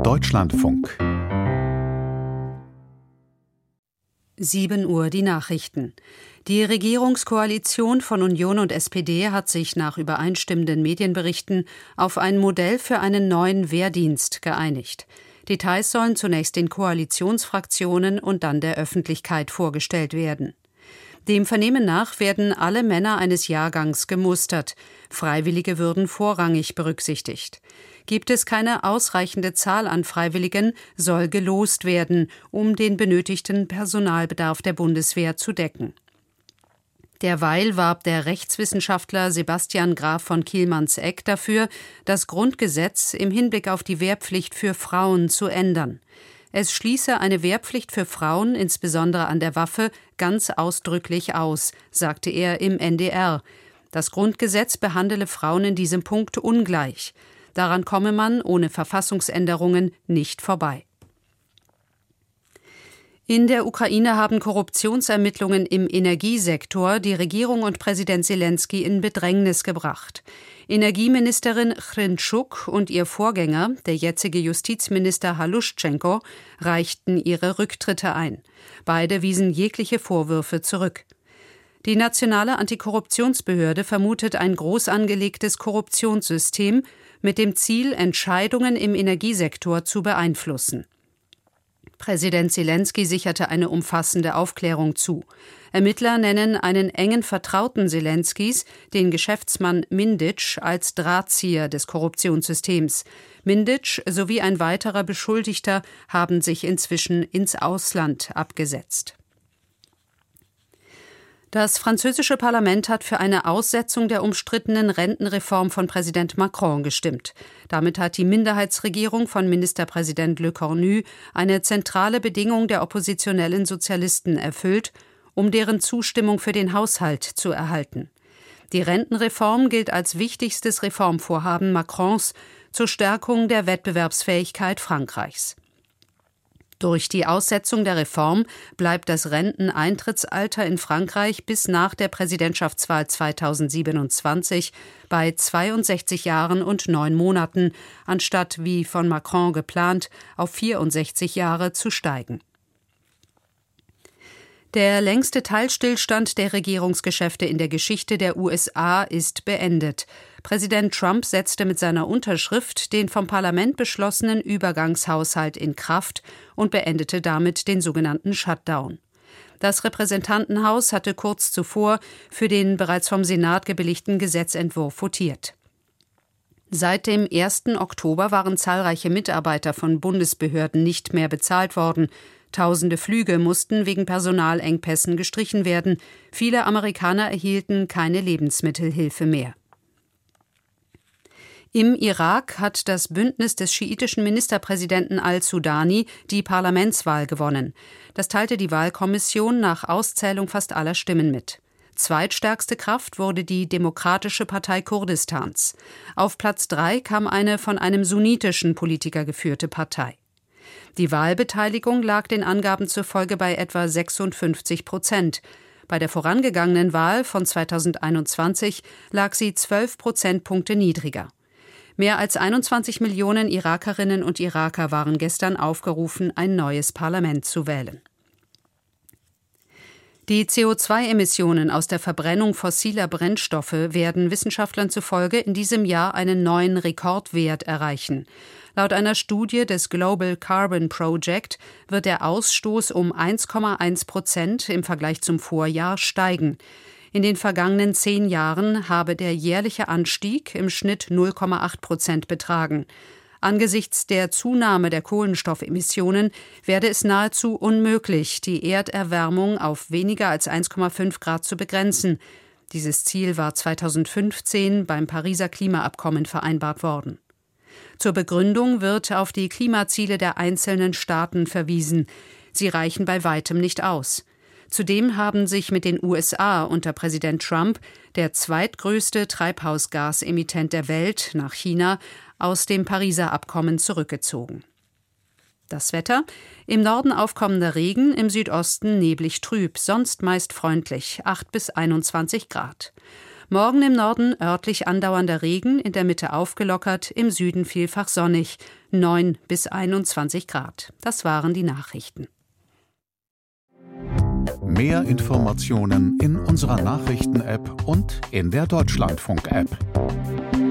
Deutschlandfunk. 7 Uhr die Nachrichten. Die Regierungskoalition von Union und SPD hat sich nach übereinstimmenden Medienberichten auf ein Modell für einen neuen Wehrdienst geeinigt. Details sollen zunächst den Koalitionsfraktionen und dann der Öffentlichkeit vorgestellt werden. Dem Vernehmen nach werden alle Männer eines Jahrgangs gemustert. Freiwillige würden vorrangig berücksichtigt. Gibt es keine ausreichende Zahl an Freiwilligen, soll gelost werden, um den benötigten Personalbedarf der Bundeswehr zu decken. Derweil warb der Rechtswissenschaftler Sebastian Graf von Kielmannsegg dafür, das Grundgesetz im Hinblick auf die Wehrpflicht für Frauen zu ändern. Es schließe eine Wehrpflicht für Frauen, insbesondere an der Waffe, ganz ausdrücklich aus, sagte er im NDR. Das Grundgesetz behandele Frauen in diesem Punkt ungleich. Daran komme man ohne Verfassungsänderungen nicht vorbei. In der Ukraine haben Korruptionsermittlungen im Energiesektor die Regierung und Präsident Selenskyj in Bedrängnis gebracht. Energieministerin Hrintschuk und ihr Vorgänger, der jetzige Justizminister Haluschenko, reichten ihre Rücktritte ein. Beide wiesen jegliche Vorwürfe zurück. Die nationale Antikorruptionsbehörde vermutet ein groß angelegtes Korruptionssystem mit dem Ziel, Entscheidungen im Energiesektor zu beeinflussen. Präsident Selenskyj sicherte eine umfassende Aufklärung zu. Ermittler nennen einen engen Vertrauten Selenskys, den Geschäftsmann Mindic, als Drahtzieher des Korruptionssystems. Mindic sowie ein weiterer Beschuldigter haben sich inzwischen ins Ausland abgesetzt. Das französische Parlament hat für eine Aussetzung der umstrittenen Rentenreform von Präsident Macron gestimmt. Damit hat die Minderheitsregierung von Ministerpräsident Le Cornu eine zentrale Bedingung der oppositionellen Sozialisten erfüllt, um deren Zustimmung für den Haushalt zu erhalten. Die Rentenreform gilt als wichtigstes Reformvorhaben Macrons zur Stärkung der Wettbewerbsfähigkeit Frankreichs. Durch die Aussetzung der Reform bleibt das Renteneintrittsalter in Frankreich bis nach der Präsidentschaftswahl 2027 bei 62 Jahren und 9 Monaten, anstatt wie von Macron geplant auf 64 Jahre zu steigen. Der längste Teilstillstand der Regierungsgeschäfte in der Geschichte der USA ist beendet. Präsident Trump setzte mit seiner Unterschrift den vom Parlament beschlossenen Übergangshaushalt in Kraft und beendete damit den sogenannten Shutdown. Das Repräsentantenhaus hatte kurz zuvor für den bereits vom Senat gebilligten Gesetzentwurf votiert. Seit dem 1. Oktober waren zahlreiche Mitarbeiter von Bundesbehörden nicht mehr bezahlt worden. Tausende Flüge mussten wegen Personalengpässen gestrichen werden. Viele Amerikaner erhielten keine Lebensmittelhilfe mehr. Im Irak hat das Bündnis des schiitischen Ministerpräsidenten al-Sudani die Parlamentswahl gewonnen. Das teilte die Wahlkommission nach Auszählung fast aller Stimmen mit. Zweitstärkste Kraft wurde die Demokratische Partei Kurdistans. Auf Platz 3 kam eine von einem sunnitischen Politiker geführte Partei. Die Wahlbeteiligung lag den Angaben zufolge bei etwa 56%. Bei der vorangegangenen Wahl von 2021 lag sie 12 Prozentpunkte niedriger. Mehr als 21 Millionen Irakerinnen und Iraker waren gestern aufgerufen, ein neues Parlament zu wählen. Die CO2-Emissionen aus der Verbrennung fossiler Brennstoffe werden Wissenschaftlern zufolge in diesem Jahr einen neuen Rekordwert erreichen. Laut einer Studie des Global Carbon Project wird der Ausstoß um 1,1% im Vergleich zum Vorjahr steigen. In den vergangenen 10 Jahren habe der jährliche Anstieg im Schnitt 0,8% betragen. Angesichts der Zunahme der Kohlenstoffemissionen werde es nahezu unmöglich, die Erderwärmung auf weniger als 1,5 Grad zu begrenzen. Dieses Ziel war 2015 beim Pariser Klimaabkommen vereinbart worden. Zur Begründung wird auf die Klimaziele der einzelnen Staaten verwiesen. Sie reichen bei weitem nicht aus. Zudem haben sich mit den USA unter Präsident Trump, der zweitgrößte Treibhausgasemittent der Welt nach China, aus dem Pariser Abkommen zurückgezogen. Das Wetter: Im Norden aufkommender Regen, im Südosten neblig trüb, sonst meist freundlich, 8 bis 21 Grad. Morgen im Norden örtlich andauernder Regen, in der Mitte aufgelockert, im Süden vielfach sonnig, 9 bis 21 Grad. Das waren die Nachrichten. Mehr Informationen in unserer Nachrichten-App und in der Deutschlandfunk-App.